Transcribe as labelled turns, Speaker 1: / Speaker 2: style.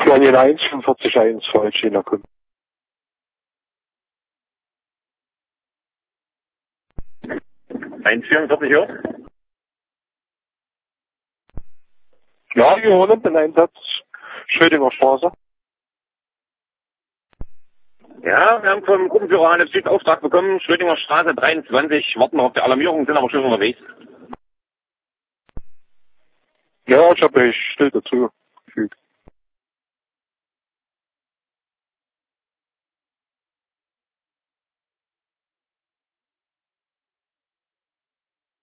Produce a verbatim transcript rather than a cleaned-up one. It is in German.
Speaker 1: Daniel eins, fünfundvierzig eins, falsch, China-Kunden.
Speaker 2: eins vierundvierzig Uhr.
Speaker 1: Ja, wir hören den Einsatz. Schrödinger Straße.
Speaker 2: Ja, wir haben vom Gruppenführer einen Südauftrag bekommen, Schrödinger Straße dreiundzwanzig, warten noch auf die Alarmierung, sind aber schon unterwegs.
Speaker 1: Ja, ich habe mich still dazu gefügt.